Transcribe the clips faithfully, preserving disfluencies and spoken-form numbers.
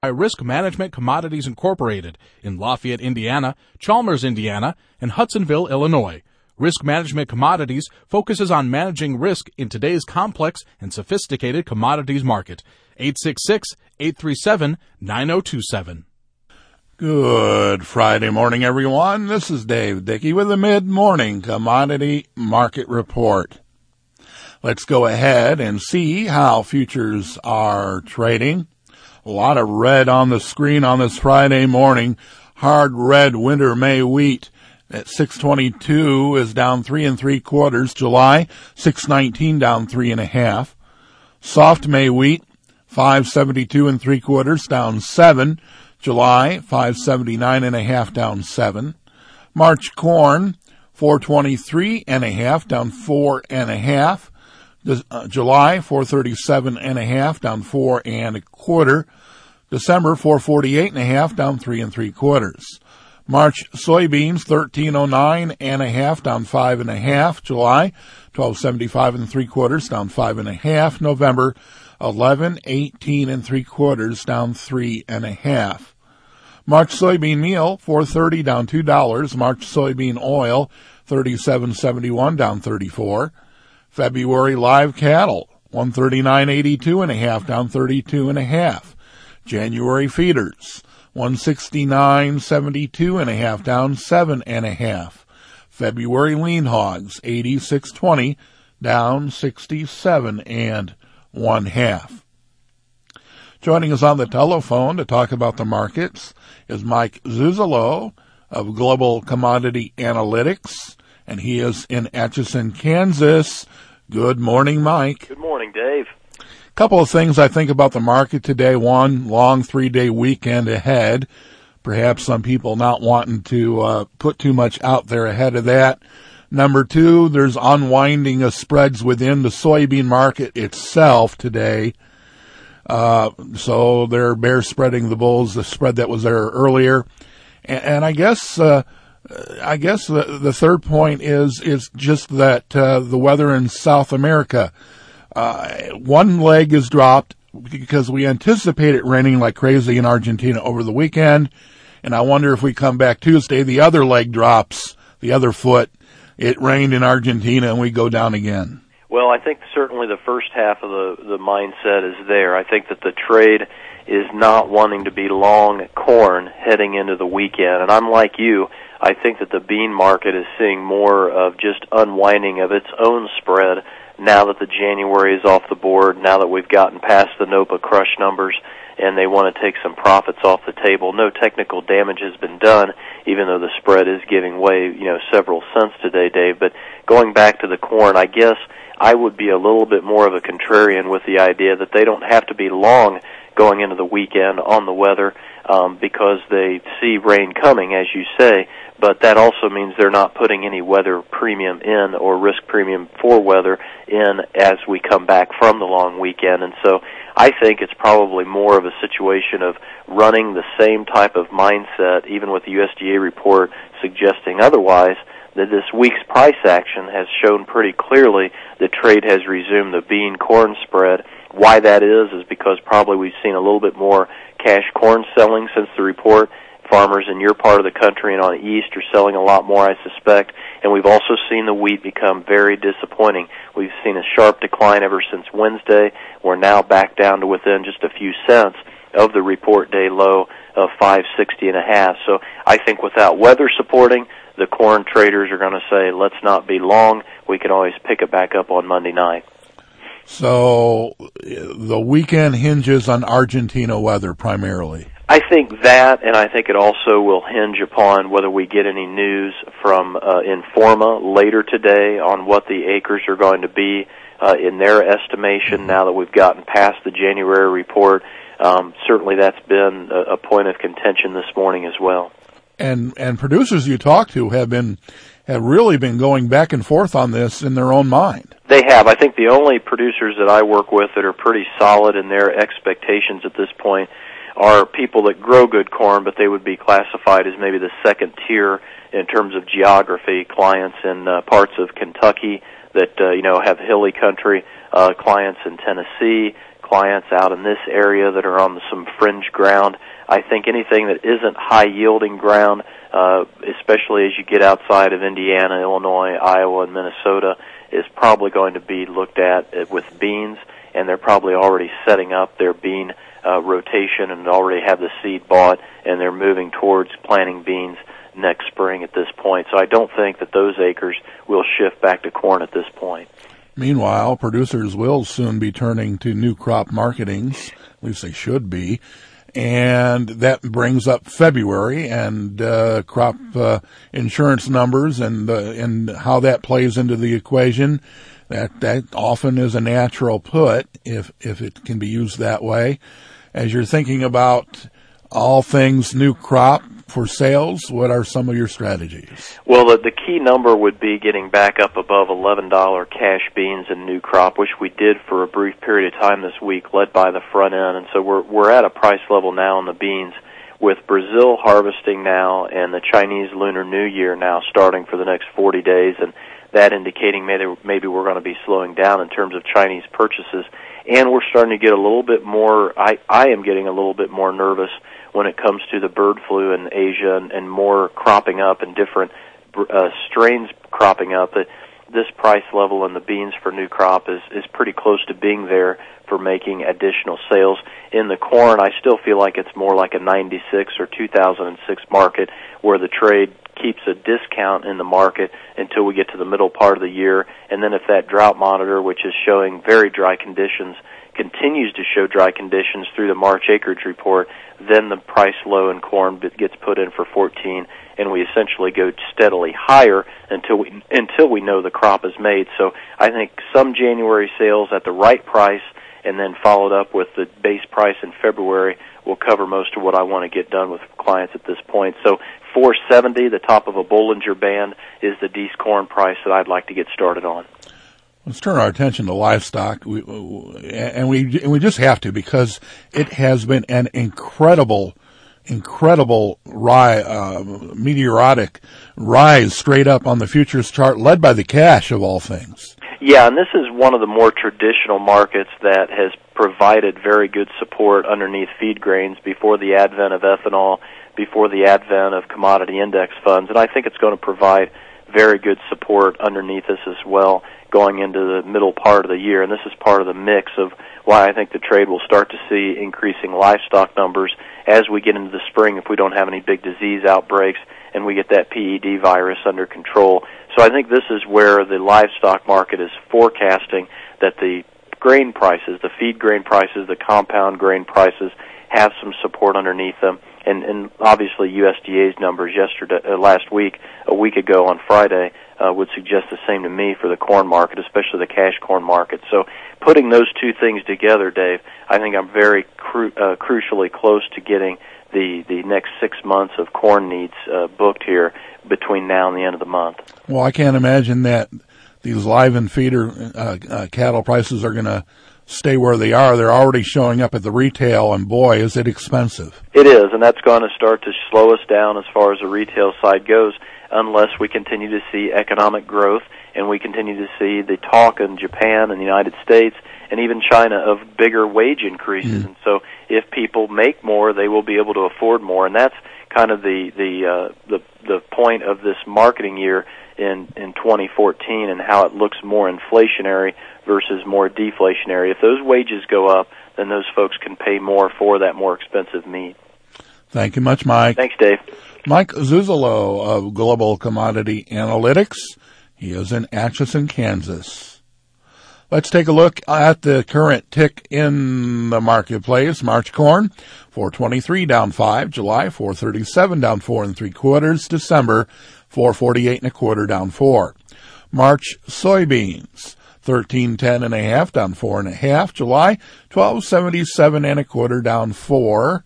by Risk Management Commodities Incorporated in Lafayette, Indiana, Chalmers, Indiana, and Hudsonville, Illinois. Risk Management Commodities focuses on managing risk in today's complex and sophisticated commodities market. eight six six, eight three seven, nine zero two seven. Good Friday morning, everyone. This is Dave Dickey with the Mid-Morning Commodity Market Report. Let's go ahead and see how futures are trading. A lot of red on the screen on this Friday morning. Hard red winter May wheat at six twenty-two is down three and three quarters. July six nineteen down three and a half. Soft May wheat five seventy-two and three quarters down seven. July five seventy-nine and a half down seven. March corn four twenty-three and a half down four and a half. The, uh, July four thirty-seven and a half down four and a quarter. December four forty-eight and a half down three and three quarters. March soybeans thirteen oh nine and a half down five and a half. July twelve seventy-five and three quarters down five and a half. November eleven eighteen and three quarters down three and a half. March soybean meal four thirty down two dollars. March soybean oil thirty-seven seventy-one down thirty-four. February live cattle, one thirty-nine eighty-two and a half down thirty-two and a half. January feeders, one sixty-nine seventy-two and a half down seven and a half. February lean hogs, eighty-six twenty down sixty-seven and one half. Joining us on the telephone to talk about the markets is Mike Zuzolo of Global Commodity Analytics, and he is in Atchison, Kansas. Good morning, Mike. Good morning, Dave. A couple of things I think about the market today. One, long three-day weekend ahead. Perhaps some people not wanting to uh, put too much out there ahead of that. Number two, there's unwinding of spreads within the soybean market itself today. Uh, so they're bear spreading the bulls, the spread that was there earlier. And, and I guess... Uh, I guess the, the third point is is just that uh, the weather in South America. Uh, one leg is dropped because we anticipate it raining like crazy in Argentina over the weekend, and I wonder if we come back Tuesday, the other leg drops, the other foot. It rained in Argentina, and we go down again. Well, I think certainly the first half of the, the mindset is there. I think that the trade is not wanting to be long corn heading into the weekend, and I'm like you. I think that the bean market is seeing more of just unwinding of its own spread now that the January is off the board, now that we've gotten past the NOPA crush numbers, and they want to take some profits off the table. No technical damage has been done, even though the spread is giving way, you know, several cents today, Dave. But going back to the corn, I guess I would be a little bit more of a contrarian with the idea that they don't have to be long going into the weekend on the weather um, because they see rain coming, as you say. But that also means they're not putting any weather premium in or risk premium for weather in as we come back from the long weekend. And so I think it's probably more of a situation of running the same type of mindset, even with the U S D A report suggesting otherwise, that this week's price action has shown pretty clearly that trade has resumed the bean-corn spread. Why that is is because probably we've seen a little bit more cash corn selling since the report. Farmers in your part of the country and on the east are selling a lot more, I suspect. And we've also seen the wheat become very disappointing. We've seen a sharp decline ever since Wednesday. We're now back down to within just a few cents of the report day low of five sixty and a half. So I think without weather supporting, the corn traders are going to say, let's not be long. We can always pick it back up on Monday night. So the weekend hinges on Argentina weather primarily. I think that, and I think it also will hinge upon whether we get any news from uh, Informa later today on what the acres are going to be uh, in their estimation now that we've gotten past the January report. Um, certainly that's been a, a point of contention this morning as well. And and producers you talk to have been have really been going back and forth on this in their own mind. They have. I think the only producers that I work with that are pretty solid in their expectations at this point are people that grow good corn, but they would be classified as maybe the second tier in terms of geography, clients in uh, parts of Kentucky that, uh, you know, have hilly country, uh, clients in Tennessee, clients out in this area that are on some fringe ground. I think anything that isn't high-yielding ground, uh, especially as you get outside of Indiana, Illinois, Iowa, and Minnesota, is probably going to be looked at with beans, and they're probably already setting up their bean uh, rotation and already have the seed bought, and they're moving towards planting beans next spring at this point. So I don't think that those acres will shift back to corn at this point. Meanwhile, producers will soon be turning to new crop marketings, at least they should be, and that brings up February and uh, crop uh, insurance numbers and uh, and how that plays into the equation. That that often is a natural put if if it can be used that way. As you're thinking about all things new crop for sales, what are some of your strategies? Well, the, the key number would be getting back up above eleven dollars cash beans in new crop, which we did for a brief period of time this week, led by the front end. And so we're we're at a price level now in the beans with Brazil harvesting now and the Chinese Lunar New Year now starting for the next forty days, and that indicating maybe, maybe we're going to be slowing down in terms of Chinese purchases. And we're starting to get a little bit more, I, I am getting a little bit more nervous when it comes to the bird flu in Asia and, and more cropping up and different uh, strains cropping up. That this price level in the beans for new crop is, is pretty close to being there for making additional sales. In the corn, I still feel like it's more like a ninety-six or two thousand six market where the trade keeps a discount in the market until we get to the middle part of the year. And then if that drought monitor, which is showing very dry conditions, continues to show dry conditions through the March acreage report, then the price low in corn gets put in for fourteen, and we essentially go steadily higher until we until we know the crop is made. So I think some January sales at the right price and then followed up with the base price in February will cover most of what I want to get done with clients at this point. So four seventy, the top of a Bollinger Band, is the Dees corn price that I'd like to get started on. Let's turn our attention to livestock, we, and we and we just have to, because it has been an incredible, incredible rise, uh, meteoric rise straight up on the futures chart, led by the cash of all things. Yeah, and this is one of the more traditional markets that has provided very good support underneath feed grains before the advent of ethanol, before the advent of commodity index funds, and I think it's going to provide very good support underneath us as well going into the middle part of the year. And this is part of the mix of why I think the trade will start to see increasing livestock numbers as we get into the spring if we don't have any big disease outbreaks and we get that P E D virus under control. So I think this is where the livestock market is forecasting that the grain prices, the feed grain prices, the compound grain prices have some support underneath them. And, and obviously U S D A's numbers yesterday, uh, last week, a week ago on Friday, uh, would suggest the same to me for the corn market, especially the cash corn market. So putting those two things together, Dave, I think I'm very cru- uh, crucially close to getting the, the next six months of corn needs uh, booked here between now and the end of the month. Well, I can't imagine that these live and feeder uh, uh, cattle prices are going to stay where they are. They're already showing up at the retail, and boy, is it expensive. It is, and that's going to start to slow us down as far as the retail side goes unless we continue to see economic growth and we continue to see the talk in Japan and the United States and even China of bigger wage increases. Mm. And so if people make more, they will be able to afford more, and that's kind of the the uh, the, the point of this marketing year in, in twenty fourteen and how it looks more inflationary versus more deflationary. If those wages go up, then those folks can pay more for that more expensive meat. Thank you much, Mike. Thanks, Dave. Mike Zuzolo of Global Commodity Analytics. He is in Atchison, Kansas. Let's take a look at the current tick in the marketplace. March corn, four twenty-three down five. July, four thirty-seven down four and three quarters. December, four forty-eight and a quarter down four. March soybeans, thirteen ten and a half down four and a half. July, twelve seventy-seven and a quarter down four.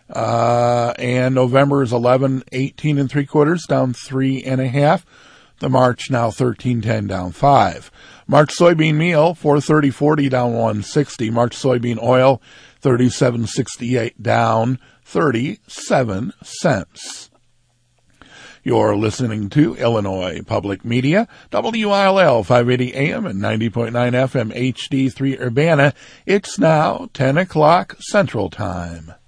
Uh, and November is eleven eighteen and three quarters down three and a half. The March now thirteen ten down five. March soybean meal, four thirty forty down one sixty. March soybean oil, thirty-seven sixty-eight down thirty-seven cents. You're listening to Illinois Public Media, W I L L five eighty A M and ninety point nine F M H D three Urbana. It's now ten o'clock Central Time.